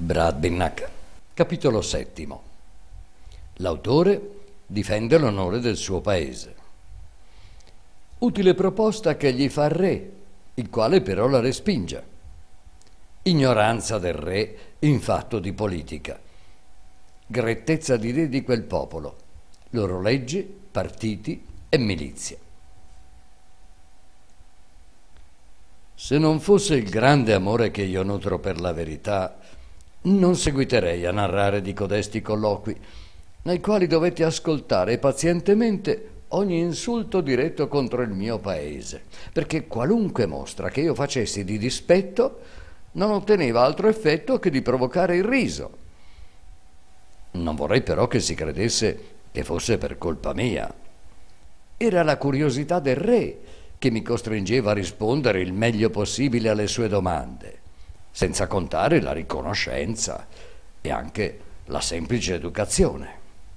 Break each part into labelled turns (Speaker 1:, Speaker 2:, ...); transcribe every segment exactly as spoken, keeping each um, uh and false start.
Speaker 1: Bradbinnac. Capitolo settimo. L'autore difende l'onore del suo paese. Utile proposta che gli fa il re, il quale però la respinge. Ignoranza del re in fatto di politica. Grettezza di re di quel popolo, loro leggi, partiti e milizie. Se non fosse il grande amore che io nutro per la verità, non seguiterei a narrare di codesti colloqui, nei quali dovete ascoltare pazientemente ogni insulto diretto contro il mio paese, perché qualunque mostra che io facessi di dispetto non otteneva altro effetto che di provocare il riso. Non vorrei però che si credesse che fosse per colpa mia. Era la curiosità del re che mi costringeva a rispondere il meglio possibile alle sue domande, senza contare la riconoscenza e anche la semplice educazione.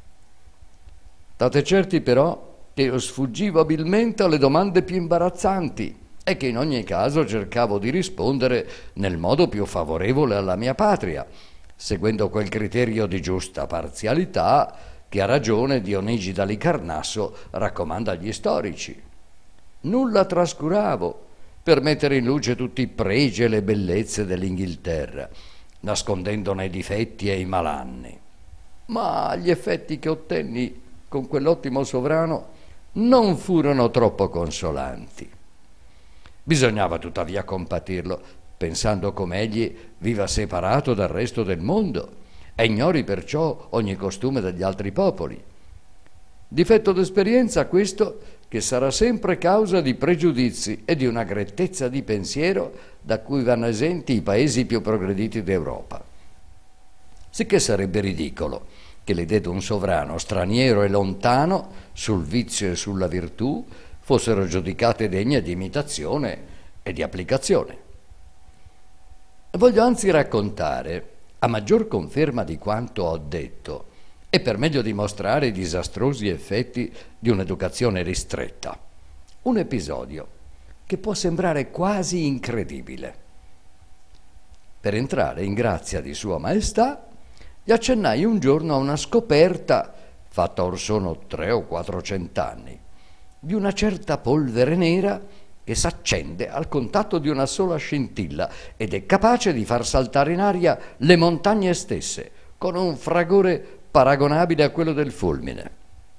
Speaker 1: State certi però che io sfuggivo abilmente alle domande più imbarazzanti e che in ogni caso cercavo di rispondere nel modo più favorevole alla mia patria, seguendo quel criterio di giusta parzialità che a ragione Dionigi d'Alicarnasso raccomanda agli storici. Nulla trascuravo per mettere in luce tutti i pregi e le bellezze dell'Inghilterra, nascondendone i difetti e i malanni. Ma gli effetti che ottenni con quell'ottimo sovrano non furono troppo consolanti. Bisognava tuttavia compatirlo, pensando come egli viva separato dal resto del mondo e ignori perciò ogni costume degli altri popoli. Difetto d'esperienza questo che sarà sempre causa di pregiudizi e di una grettezza di pensiero da cui vanno esenti i paesi più progrediti d'Europa. Sicché sarebbe ridicolo che le idee d'un sovrano straniero e lontano sul vizio e sulla virtù fossero giudicate degne di imitazione e di applicazione. Voglio anzi raccontare, a maggior conferma di quanto ho detto, e per meglio dimostrare i disastrosi effetti di un'educazione ristretta, un episodio che può sembrare quasi incredibile. Per entrare in grazia di Sua Maestà, gli accennai un giorno a una scoperta, fatta or sono tre o quattrocent'anni, di una certa polvere nera che s'accende al contatto di una sola scintilla ed è capace di far saltare in aria le montagne stesse, con un fragore paragonabile a quello del fulmine.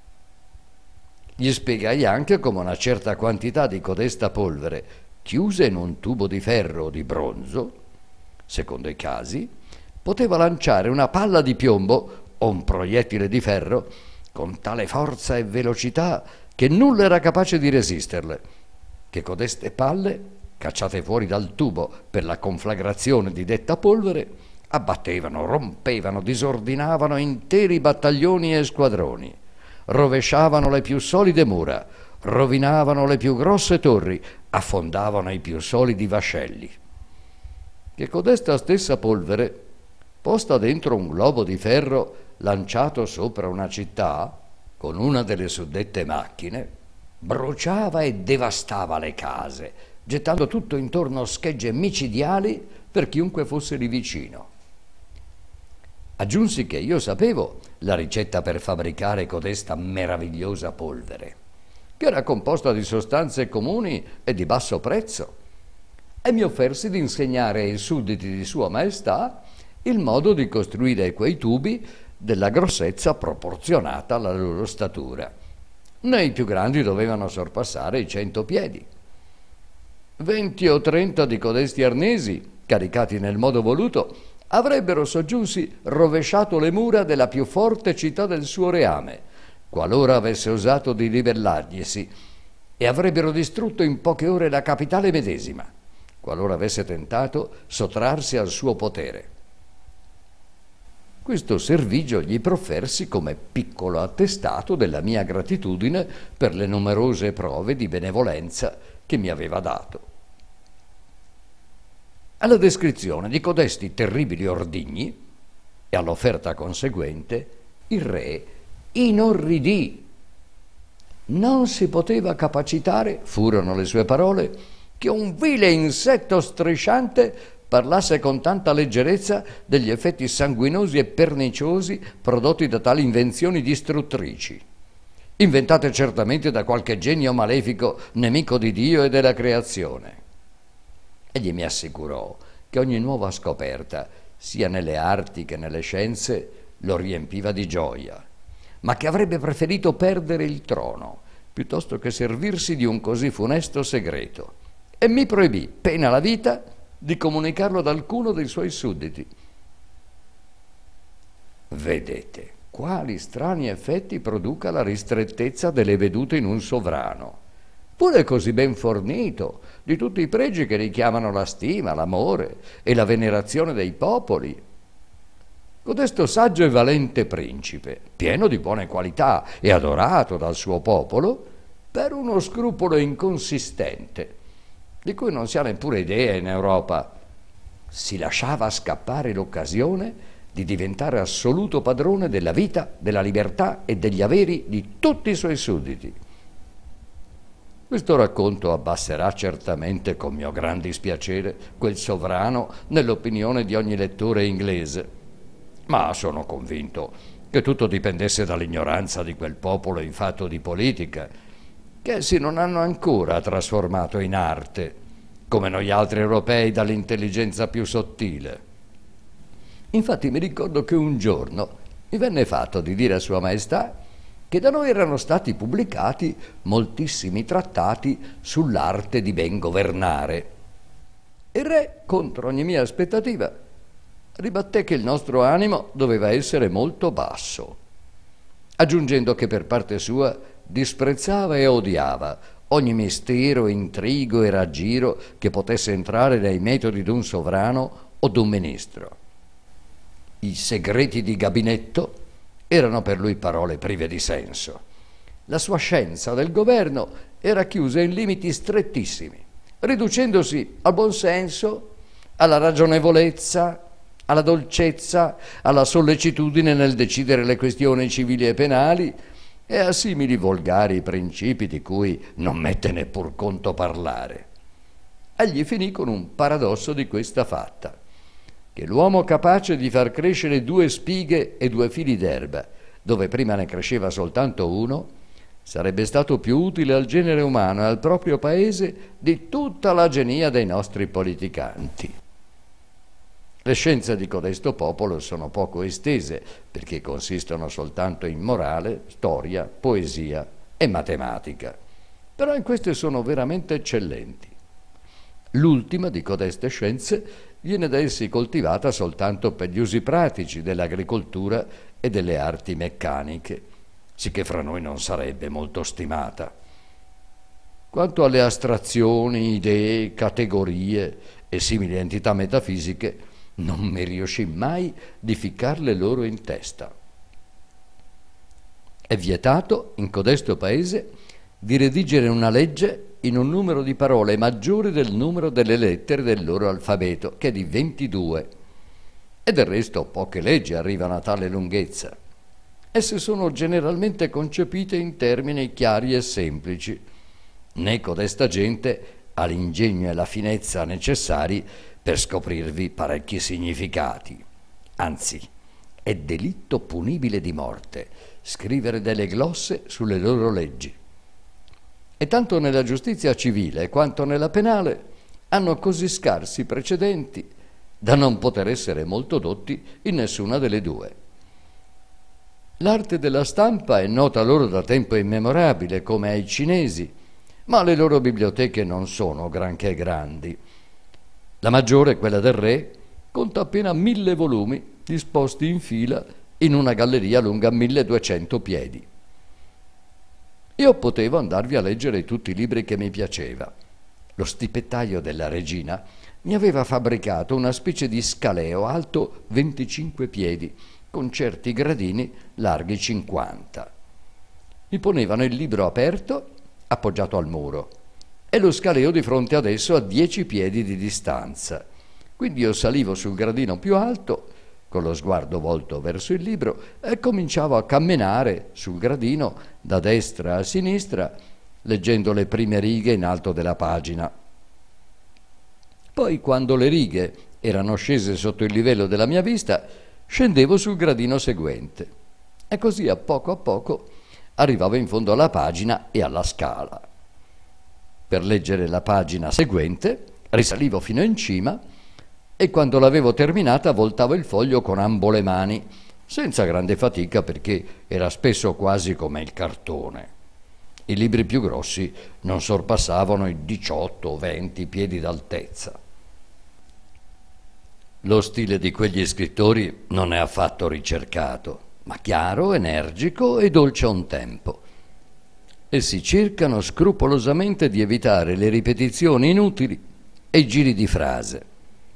Speaker 1: Gli spiegai anche come una certa quantità di codesta polvere, chiusa in un tubo di ferro o di bronzo, secondo i casi, poteva lanciare una palla di piombo o un proiettile di ferro con tale forza e velocità che nulla era capace di resisterle, che codeste palle, cacciate fuori dal tubo per la conflagrazione di detta polvere, abbattevano, rompevano, disordinavano interi battaglioni e squadroni, rovesciavano le più solide mura, rovinavano le più grosse torri, affondavano i più solidi vascelli. Che codesta stessa polvere, posta dentro un globo di ferro lanciato sopra una città, con una delle suddette macchine, bruciava e devastava le case, gettando tutto intorno schegge micidiali per chiunque fosse lì vicino. Aggiunsi che io sapevo la ricetta per fabbricare codesta meravigliosa polvere, che era composta di sostanze comuni e di basso prezzo, e mi offersi di insegnare ai sudditi di Sua Maestà il modo di costruire quei tubi della grossezza proporzionata alla loro statura. Nei più grandi dovevano sorpassare i cento piedi. Venti o trenta di codesti arnesi, caricati nel modo voluto, avrebbero soggiunsi rovesciato le mura della più forte città del suo reame, qualora avesse osato di ribellarglisi, e avrebbero distrutto in poche ore la capitale medesima, qualora avesse tentato sottrarsi al suo potere. Questo servigio gli proffersi come piccolo attestato della mia gratitudine per le numerose prove di benevolenza che mi aveva dato. Alla descrizione di codesti terribili ordigni e all'offerta conseguente, il re inorridì. Non si poteva capacitare, furono le sue parole, che un vile insetto strisciante parlasse con tanta leggerezza degli effetti sanguinosi e perniciosi prodotti da tali invenzioni distruttrici, inventate certamente da qualche genio malefico nemico di Dio e della creazione. Egli mi assicurò che ogni nuova scoperta, sia nelle arti che nelle scienze, lo riempiva di gioia, ma che avrebbe preferito perdere il trono piuttosto che servirsi di un così funesto segreto, e mi proibì, pena la vita, di comunicarlo ad alcuno dei suoi sudditi. Vedete quali strani effetti produca la ristrettezza delle vedute in un sovrano, pure così ben fornito di tutti i pregi che richiamano la stima, l'amore e la venerazione dei popoli. Codesto saggio e valente principe, pieno di buone qualità e adorato dal suo popolo, per uno scrupolo inconsistente, di cui non si ha neppure idea in Europa, si lasciava scappare l'occasione di diventare assoluto padrone della vita, della libertà e degli averi di tutti i suoi sudditi. Questo racconto abbasserà certamente, con mio gran dispiacere, quel sovrano nell'opinione di ogni lettore inglese, ma sono convinto che tutto dipendesse dall'ignoranza di quel popolo in fatto di politica, che essi non hanno ancora trasformato in arte, come noi altri europei dall'intelligenza più sottile. Infatti mi ricordo che un giorno mi venne fatto di dire a Sua Maestà che da noi erano stati pubblicati moltissimi trattati sull'arte di ben governare. Il re, contro ogni mia aspettativa, ribatté che il nostro animo doveva essere molto basso, aggiungendo che per parte sua disprezzava e odiava ogni mistero, intrigo e raggiro che potesse entrare nei metodi d'un sovrano o d'un ministro. I segreti di gabinetto erano per lui parole prive di senso. La sua scienza del governo era chiusa in limiti strettissimi, riducendosi al buon senso, alla ragionevolezza, alla dolcezza, alla sollecitudine nel decidere le questioni civili e penali e a simili volgari principi di cui non mette neppur conto parlare. Egli finì con un paradosso di questa fatta, che l'uomo capace di far crescere due spighe e due fili d'erba, dove prima ne cresceva soltanto uno, sarebbe stato più utile al genere umano e al proprio paese di tutta la genia dei nostri politicanti. Le scienze di codesto popolo sono poco estese, perché consistono soltanto in morale, storia, poesia e matematica, però in queste sono veramente eccellenti. L'ultima di codeste scienze viene da essi coltivata soltanto per gli usi pratici dell'agricoltura e delle arti meccaniche, sicché fra noi non sarebbe molto stimata. Quanto alle astrazioni, idee, categorie e simili entità metafisiche, non mi riuscì mai di ficcarle loro in testa. È vietato in codesto paese di redigere una legge in un numero di parole maggiore del numero delle lettere del loro alfabeto, che è di ventidue, e del resto poche leggi arrivano a tale lunghezza. Esse sono generalmente concepite in termini chiari e semplici, né codesta gente ha l'ingegno e la finezza necessari per scoprirvi parecchi significati. Anzi, è delitto punibile di morte scrivere delle glosse sulle loro leggi. E tanto nella giustizia civile quanto nella penale hanno così scarsi precedenti da non poter essere molto dotti in nessuna delle due. L'arte della stampa è nota loro da tempo immemorabile, come ai cinesi, ma le loro biblioteche non sono granché grandi. La maggiore, quella del re, conta appena mille volumi disposti in fila in una galleria lunga milleduecento piedi. Io potevo andarvi a leggere tutti i libri che mi piaceva. Lo stipettaio della regina mi aveva fabbricato una specie di scaleo alto venticinque piedi, con certi gradini larghi cinquanta. Mi ponevano il libro aperto, appoggiato al muro, e lo scaleo di fronte ad esso a dieci piedi di distanza. Quindi io salivo sul gradino più alto, con lo sguardo volto verso il libro, e cominciavo a camminare sul gradino da destra a sinistra, leggendo le prime righe in alto della pagina. Poi, quando le righe erano scese sotto il livello della mia vista, scendevo sul gradino seguente. E così a poco a poco arrivavo in fondo alla pagina e alla scala. Per leggere la pagina seguente risalivo fino in cima e quando l'avevo terminata voltavo il foglio con ambo le mani, senza grande fatica perché era spesso quasi come il cartone. I libri più grossi non sorpassavano i diciotto o venti piedi d'altezza. Lo stile di quegli scrittori non è affatto ricercato, ma chiaro, energico e dolce a un tempo. Essi cercano scrupolosamente di evitare le ripetizioni inutili e i giri di frase.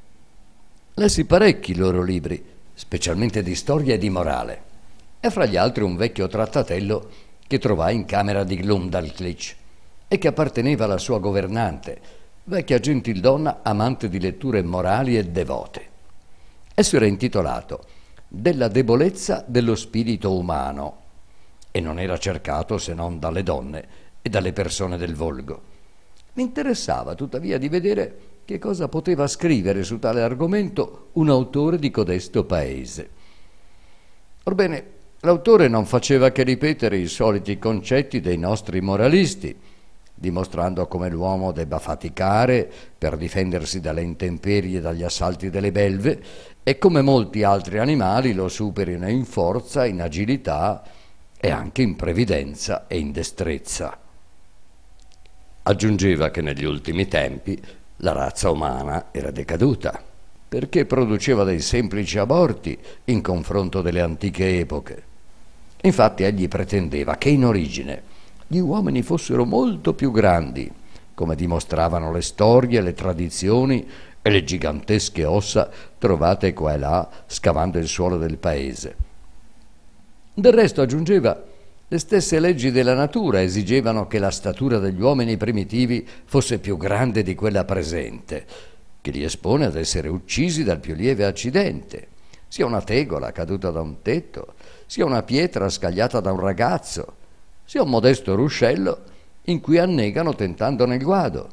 Speaker 1: Lessi parecchi loro libri, specialmente di storia e di morale, e fra gli altri un vecchio trattatello che trovai in camera di Glumdalclitch e che apparteneva alla sua governante, vecchia gentildonna amante di letture morali e devote. Esso era intitolato Della debolezza dello spirito umano e non era cercato se non dalle donne e dalle persone del volgo. Mi interessava tuttavia di vedere che cosa poteva scrivere su tale argomento un autore di codesto paese. Orbene, l'autore non faceva che ripetere i soliti concetti dei nostri moralisti, dimostrando come l'uomo debba faticare per difendersi dalle intemperie e dagli assalti delle belve e come molti altri animali lo superino in forza, in agilità e anche in previdenza e in destrezza. Aggiungeva che negli ultimi tempi la razza umana era decaduta, perché produceva dei semplici aborti in confronto delle antiche epoche. Infatti egli pretendeva che in origine gli uomini fossero molto più grandi, come dimostravano le storie, le tradizioni e le gigantesche ossa trovate qua e là scavando il suolo del paese. Del resto, aggiungeva, le stesse leggi della natura esigevano che la statura degli uomini primitivi fosse più grande di quella presente, che li espone ad essere uccisi dal più lieve accidente, sia una tegola caduta da un tetto, sia una pietra scagliata da un ragazzo, sia un modesto ruscello in cui annegano tentandone il guado.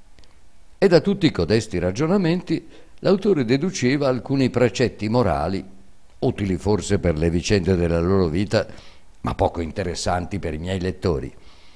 Speaker 1: E da tutti codesti ragionamenti l'autore deduceva alcuni precetti morali, utili forse per le vicende della loro vita, ma poco interessanti per i miei lettori.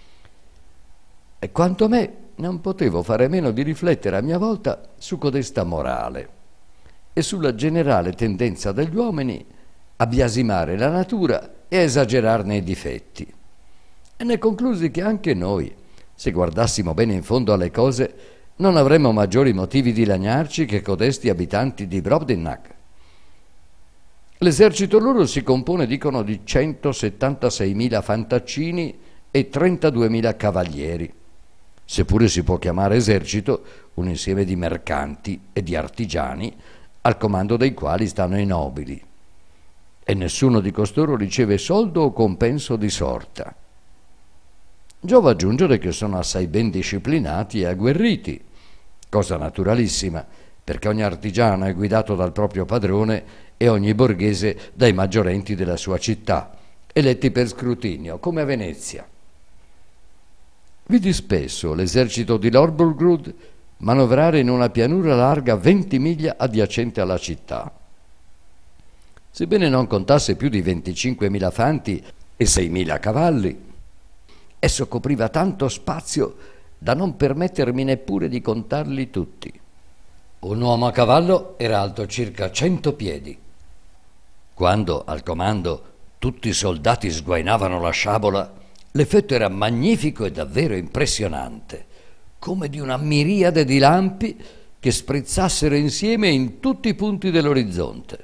Speaker 1: E quanto a me, non potevo fare meno di riflettere a mia volta su codesta morale e sulla generale tendenza degli uomini a biasimare la natura e a esagerarne i difetti. E ne conclusi che anche noi, se guardassimo bene in fondo alle cose, non avremmo maggiori motivi di lagnarci che codesti abitanti di Brobdingnag. L'esercito loro si compone, dicono, di centosettantaseimila fantaccini e trentaduemila cavalieri. Seppure si può chiamare esercito un insieme di mercanti e di artigiani, al comando dei quali stanno i nobili. E nessuno di costoro riceve soldo o compenso di sorta. Giova aggiungere che sono assai ben disciplinati e agguerriti, cosa naturalissima, perché ogni artigiano è guidato dal proprio padrone e ogni borghese dai maggiorenti della sua città, eletti per scrutinio, come a Venezia. Vidi spesso l'esercito di Lorburgrud manovrare in una pianura larga venti miglia adiacente alla città. Sebbene non contasse più di venticinquemila fanti e seimila cavalli, esso copriva tanto spazio da non permettermi neppure di contarli tutti. Un uomo a cavallo era alto circa cento piedi. Quando, al comando, tutti i soldati sguainavano la sciabola, l'effetto era magnifico e davvero impressionante, come di una miriade di lampi che sprizzassero insieme in tutti i punti dell'orizzonte.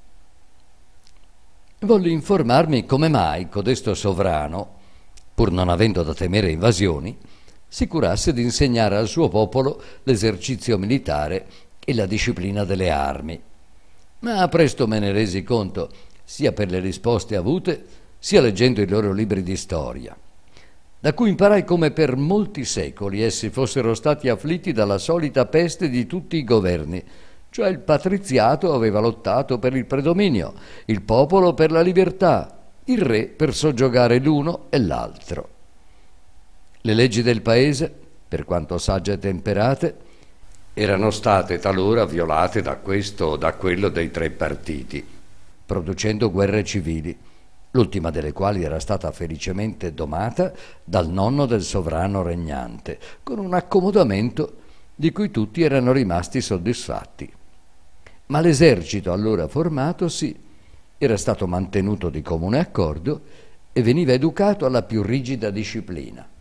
Speaker 1: Volli informarmi come mai codesto sovrano, pur non avendo da temere invasioni, si curasse di insegnare al suo popolo l'esercizio militare e la disciplina delle armi. Ma presto me ne resi conto, sia per le risposte avute, sia leggendo i loro libri di storia, da cui imparai come per molti secoli essi fossero stati afflitti dalla solita peste di tutti i governi, cioè il patriziato aveva lottato per il predominio, il popolo per la libertà, il re per soggiogare l'uno e l'altro. Le leggi del paese, per quanto sagge e temperate, erano state talora violate da questo o da quello dei tre partiti, producendo guerre civili, l'ultima delle quali era stata felicemente domata dal nonno del sovrano regnante, con un accomodamento di cui tutti erano rimasti soddisfatti. Ma l'esercito allora formatosi era stato mantenuto di comune accordo e veniva educato alla più rigida disciplina.